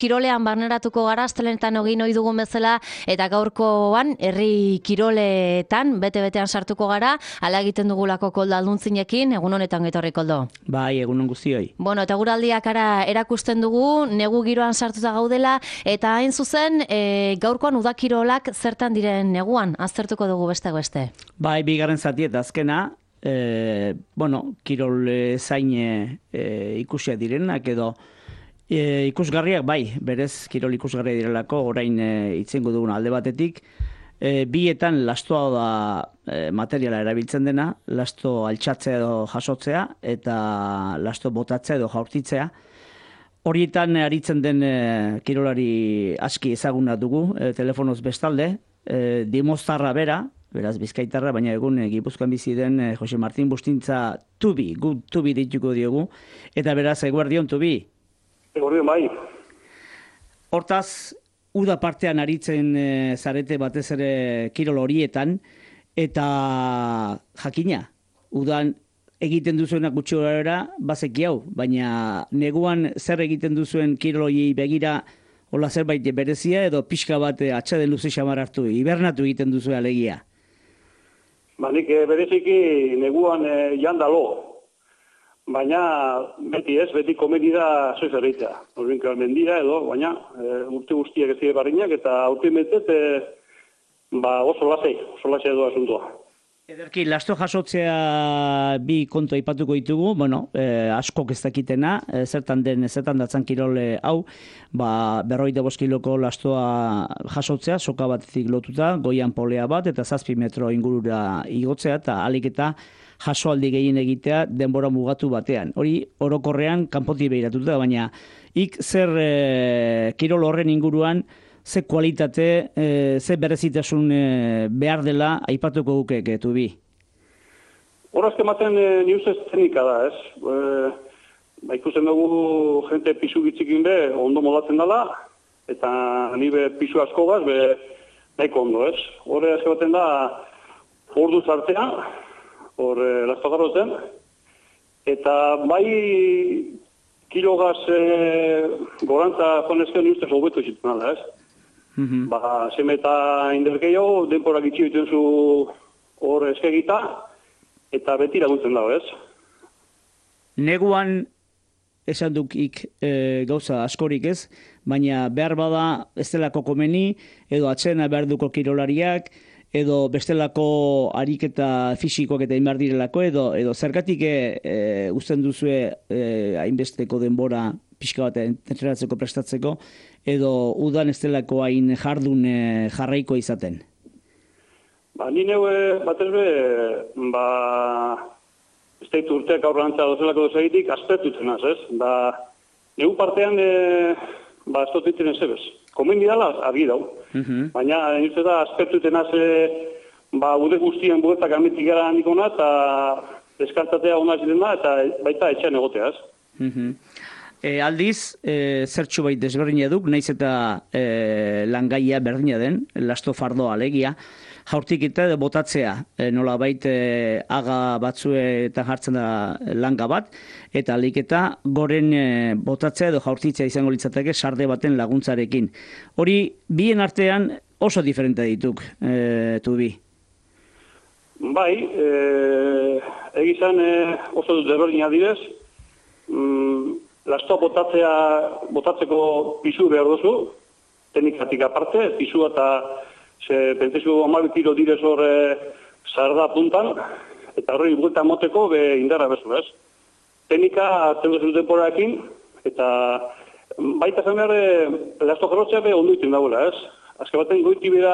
kirolean barneratuko gara, astelenetan egin ohi dugun bezala, eta gaurkoan herri kiroletan bete-betean sartuko gara, hala egiten dugulako Koldo Alduntzinekin, egun honetan etorri Koldo. Bai, egun on guztioi. Bueno, eta guraldiak erakusten dugu, negu giroan sartuta gaudela, eta hain zuzen, gaurkoan udakirolak zertan diren neguan, aztertuko dugu beste. Bai, bigarren zati eta azkena, kirol zain ikusia direnak edo ikusgarriak bai, berez kirol ikusgarria direlako, orain itzengo dugun alde batetik. Bietan lastoa da materiala erabiltzen dena, lasto altxatzea edo jasotzea eta lasto botatzea edo jaurtitzea. Horietan aritzen den kirolari aski ezaguna dugu, telefonoz bestalde, Dimoztarra bera, beraz Bizkaitarra, baina egun Gipuzkoan bizi den Jose Martin Bustintza Tubi, Tubi dituko diogu, eta beraz eguerdion Tubi. Eguerdion bai. Hortaz, uda partean aritzen zarete batez ere kirol horietan, eta jakina, udan egiten duzuenak gutxi gorabehera bazeki hau, baina neguan zer egiten duzuen kiroloi begira hola zerbait berezia edo pixka bat atxaden luze xamar hartu, hibernatu egiten duzu alegia. Nik bereziki neguan jandalo, baina beti komeni da soizerreitea. Horrenka mendira edo, baina urte guztiak ez dira barriñak eta urte metet oso lasai edo asuntoa. Ederki, lasto jasotzea bi kontu aipatuko ditugu, askok ez dakitena, zertan datzan kirol hau, 45 kiloko lastoa jasotzea, soka batetik lotuta, goian polea bat, eta 7 metro ingurura igotzea, eta alik eta jasoaldi gehien egitea denbora mugatu batean. Hori orokorrean kanpotik behiratuta, baina zer kirol horren inguruan, ze kualitate, ze berezitasun behar dela aipatuko gukek, Tubi? Horazke maten ni ustez teknika da, ez? Ikusten dugu jente pisu gitzikin be, ondo modatzen dela, eta nibe pisu asko gaz, nahiko ondo, ez? Horre azke baten da, ordu zartea, lastogarrotzen, eta bai kilogaz gorantza jonezken ni ustez hobeto zitzen dela, ez? Semeta inderkeio, denporak itxio iten zu hor eskegita, eta beti laguntzen dago, ez? Neguan esan dukik gauza askorik ez, baina behar bada ez delako komeni, edo atzena behar duko kirolariak, edo bestelako ariketa fisikoak eta inbar direlako, edo zergatik uzten duzue hainbesteko denbora pixka bat entrenatzeko prestatzeko, edo udan ez delako hain jardun jarraiko izaten? Ni neu batez be, ez daitu urteak aurrantza dozelako dozegitik, aztertutzen az, ez? Neu partean, ez dut ditenen zebez. Komen didala, argi dau. Baina, nire da, aztertutzen az, ude guztien buetak ametik gara handikona, eta eskantatea hona ziren da, eta baita etxean egotea, ez? Aldiz, zertxo bait desberdina duk, naiz eta langaia berdina den, lasto fardoa alegia, jaurtik eta botatzea, nola bait aga batzuetan jartzen da langa bat, eta alik eta goren botatzea edo jaurtitzea izango litzateke sarde baten laguntzarekin. Hori, bien artean oso diferente dituk, Tubi. Bai, egizan oso desberdina direz, lastoa botatzeko pisu behar duzu, teknikatik aparte, pisua eta pentsezu 12 kilo direz hor sarda puntan, eta horri buelta moteko indarra bezu, ez? Teknika atzen duzu temporarekin, eta baita zen behar lasto jarrotzea ondo iten dagoela, ez? Azke baten goiti bera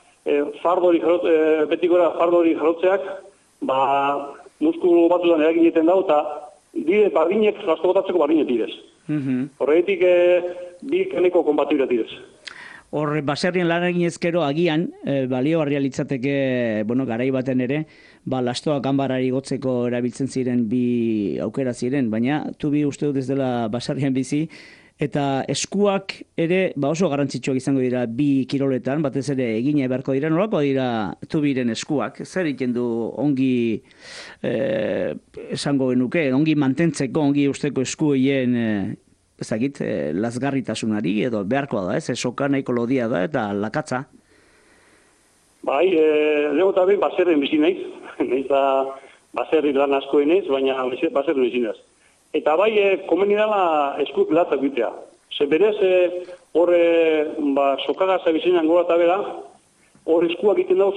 betikora fardori jarrotzeak, muskulu batzutan eragin egiten dago, eta dire barrinek, lasto botatzeko barrinek direz. Horretik bi keneko konbatibira direz. Hor, baserrien lan egin ezkero agian, baliogarria litzateke, garai baten ere, lastoa ganbarari gotzeko erabiltzen ziren bi aukera ziren, baina Tubi uste dut ez dela baserrian bizi, eta eskuak ere oso garrantzitsuak izango dira bi kiroletan, batez ere egina beharko dira, nolako dira Tubiren eskuak, zer egiten du ongi esango genuke, ongi mantentzeko, ongi usteko eskueien ezagit, lazgarritasunari edo beharkoa da, ez? Soka nahiko lodia da eta lakatza. Bai, leho eta behin baserren bizi naiz. Naiz da baserri lan asko inez, baina baserri bizi naiz. Eta bai, komeni dela esku latak bitea. Ze berez, horre, sokagaza bizinan gora eta bera, hor eskuak egiten dauz,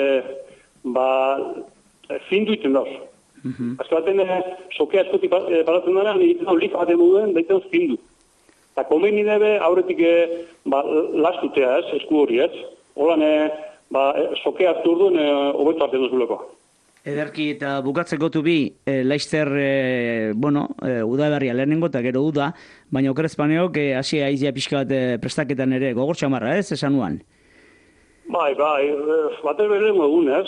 findu egiten dauz. Azka baten, sokea eskotik paratzen dara, egiten dauz lifa baten duen, daiten dauz findu. Eta komeni debe, aurretik lastutea, ez, esku hori, ez. Horan, sokea hartu urduen, hobeto hartzen duzuleko. Ederki eta bukatzeko tubi, Laizter, udaberria lehenengo eta gero uda, baina okerezpaneok hasi aizia pixka bat prestaketan ere gogor txamarra, ez, esan nuan? Bai, batez bere egun, ez?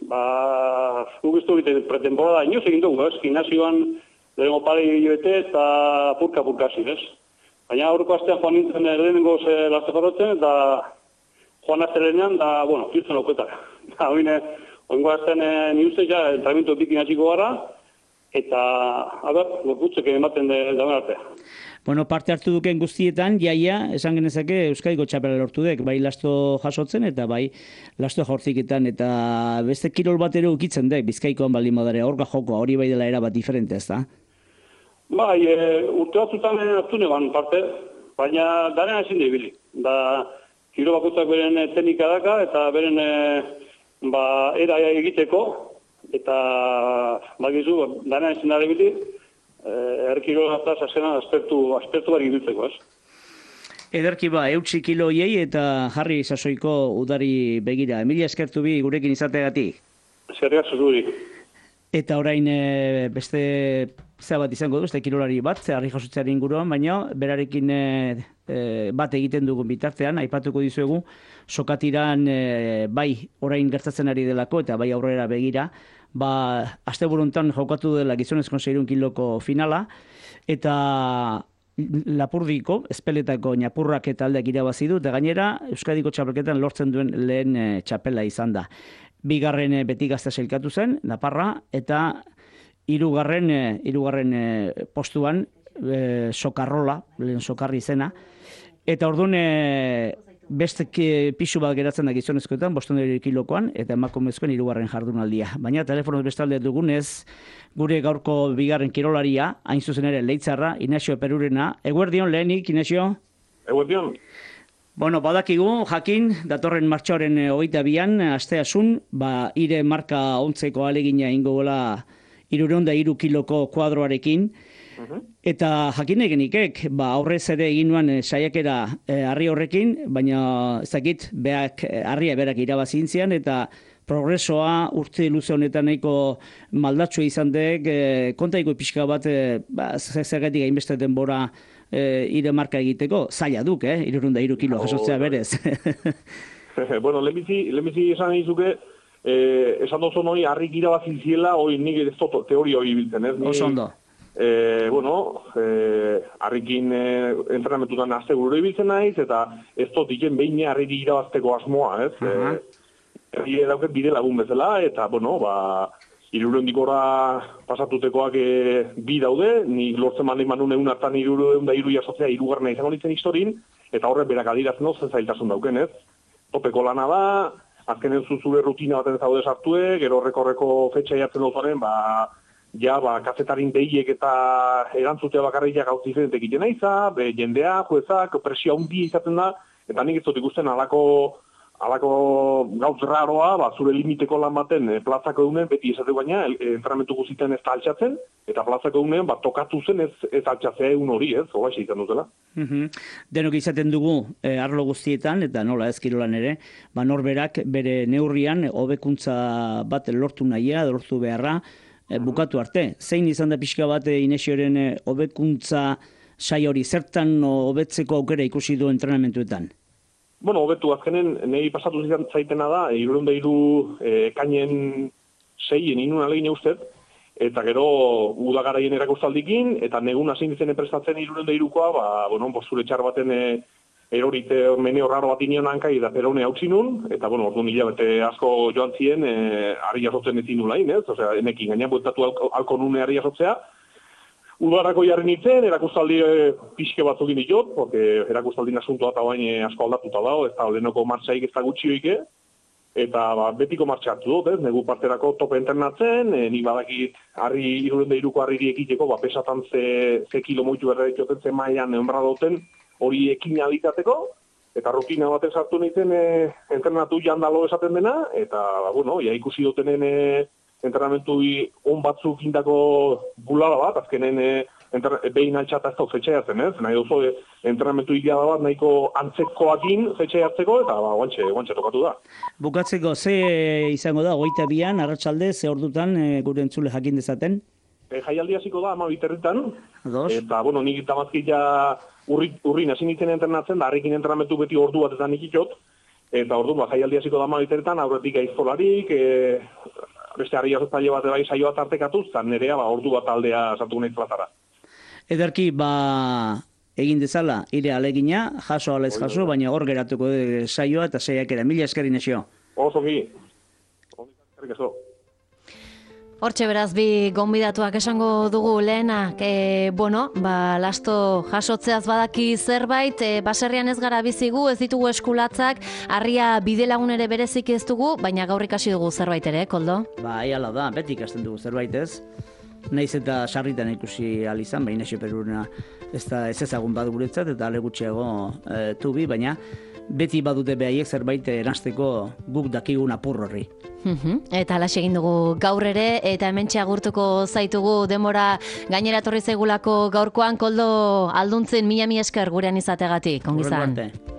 Guk iztu egiten pretemporada inoz egin dugu, ez? Gimnasioan lehenengo pare hilabete eta purka zin, ez? Baina aurreko astean joan nintzen lehenengo laste jorrotzen, eta joan aztelenean, da, jutzen auketak. Oingo azten niuzte ja, entrenamiento bikin hasiko gara, eta, gorputzek ematen dauen arte. Parte hartu duken guztietan, jaia, esan genezake Euskadiko txapela lortu dek, bai lasto jasotzen eta bai lasto jortziketan, eta beste kirol bat ere ukitzen dek, Bizkaikoan baldin badare, orga jokoa, hori bai dela erabat diferente, ez da? Bai, urte batzutan hartu neban parte, baina daren ezin da ibili. Da, kiro bakoitzak beren teknika daka, eta beren era egiteko, eta bakizu, dana ezin dara ibili, erkiro gaztaz azkenan aspertu bari gidutzeko, ez? Ederki eutxi kiloiei eta jarri sasoiko udari begira. Emilia eskertu bi gurekin izateagatik. Zerriak zuzuri. Eta orain beste bat izango du, beste kirolari bat, harri jasotzearen inguruan, baina berarekin bat egiten dugun bitartean, aipatuko dizuegu, sokatiran bai orain gertatzen ari delako eta bai aurrera begira, asteburuntan jokatu dela gizonezko 600 kiloko finala, eta Lapurdiko, Espeletako Ñapurrak eta aldeak irabazi du, eta gainera Euskadiko txapelketan lortzen duen lehen txapela izan da. Bigarren beti gazta sailkatu zen, Naparra, eta hirugarren postuan Sokarrola, lehen Sokarri izena, eta orduan beste pisu bat geratzen da gizonezkoetan, 500 kilokoan, eta emakumezkoen hirugarren jardunaldia. Baina telefonoz bestalde dugunez, gure gaurko bigarren kirolaria, hain zuzen ere Leitzarra, Inazio Perurena. Eguerdion lehenik, Inazio? Eguerdion. Badakigu, jakin, datorren martxoaren 22an, asteasun, ire marka ontzeko alegina ingo gola 303 kiloko kuadroarekin, eta jakin egenikek, aurrez ere egin nuen saiakera harri horrekin, baina ezakit, harria berak irabazin zian, eta progresoa urte luze honetan nahiko maldatxo izan dek, kontaiko pixka bat, zergatik hainbeste denbora ire marka egiteko, zaila duk, 303 kilo jasotzea berez. Lehenbizi esan egizuke, esan dozun hori harrik irabazin ziela, hori nik ez teoria hori biltzen, ez? Oso ondo. Harrikin entrenamentutan azte gure ibiltzen naiz, eta ez dut iken behin harrik irabazteko asmoa, ez? Dauket bide lagun bezala, eta, 300 pasatutekoak bi daude, ni lortzen mandi manun egun hartan 303 jasotzea hirugarrena izango nintzen historin, eta horrek berak adiratzen hau zailtasun dauken, ez? Topeko lana da, azkenen zuzure rutina baten zaude sartue, gero horreko fetxa jartzen duzaren, kazetarin behiek eta erantzutea bakarriak hau zizenetek egiten aiza, jendea, juezak, presio handia izaten da, eta nik ez dut ikusten alako gauz raroa, zure limiteko lan baten plazako egunen, beti esate baina, entrenamentu guztien ez da altxatzen, eta plazako egunen, tokatu zen ez altxatzea egun hori, ez, hola izan dutela. Denok izaten dugu arlo guztietan, eta nola ez kirolan ere, norberak bere neurrian hobekuntza bat lortu nahia, lortu beharra, bukatu arte. Zein izan da pixka bat Inesioren hobekuntza sai hori, zertan hobetzeko aukera ikusi du entrenamentuetan? Hobetu, azkenen, nahi pasatu zaitena da, 303 ekainen 6 inun alegin eustet, eta gero udagaraien erakustaldikin, eta negun hasi nintzen prestatzen 303koa, zure txar baten erorite meneo raro bat inion hankai da perone hautsi nun, eta orduan hilabete asko joan zien, harri jasotzen ezin nulain, ez? Osea, enekin gainean bueltatu alko nune harri jasotzea. Udarako jarri nintzen, erakustaldi pixke batzuk diot, porque erakustaldin asuntoa eta baina asko aldatuta dago, ez da lehenoko martxaik ez da gutxioike, eta betiko martxa hartu dut, negu parterako tope internatzen, nik badakit irurendeiruko harriri ekiteko, pesatan ze kilo moitu erreditioten ze mailan enbra duten, hori ekin alizateko, eta rutina baten sartu nintzen entrenatu jandalo esaten dena, eta, ja ikusi dutenen entrenamentu on batzuk indako bulada bat, azkenen behin altxata ez da zetxeatzen, ez? Nahi duzu entrenamentu iliada bat nahiko antzekoakin zetxeatzeko, eta guantxe tokatu da. Bukatzeko, ze izango da, 22an, arratsalde, ze ordutan gure entzule jakin dezaten? Jaialdi hasiko da, 12 eta, nik tamazkit ja urrin hasi nintzen entrenatzen, da harrekin entrenamentu beti ordu bat eta nik ikot, eta orduan, jaialdi hasiko da 12 aurretik aizkolarik, beste harri azotzaile bat bai saioa tartekatuz, eta nerea ordu bat aldea sartu nahi plazara. Ederki, egin dezala, ire alegina, jaso alez jaso, baina hor geratuko saioa eta saiakera. Mila eskarin esio. Oso mi. Eskerrik asko. Hortxe beraz, bi gonbidatuak esango dugu lehenak, lasto jasotzeaz badaki zerbait, baserrian ez gara bizigu, ez ditugu eskulatzak, harria bidelagun ere berezik ez dugu, baina gaur ikasi dugu zerbait ere, Koldo? Hala da, beti ikasten dugu zerbait ez. Naiz eta sarritan ikusi alizan, baina Perurena ez ezagun bat guretzat, eta ale gutxiago tubi, baina beti badute behaiek zerbait eransteko guk dakigun apur horri. Eta alaxe egin dugu gaur ere, eta hementxe agurtuko zaitugu denbora gainera torri zaigulako gaurkoan, Koldo Alduntzen, mila esker gurean izategatik. Ongizan.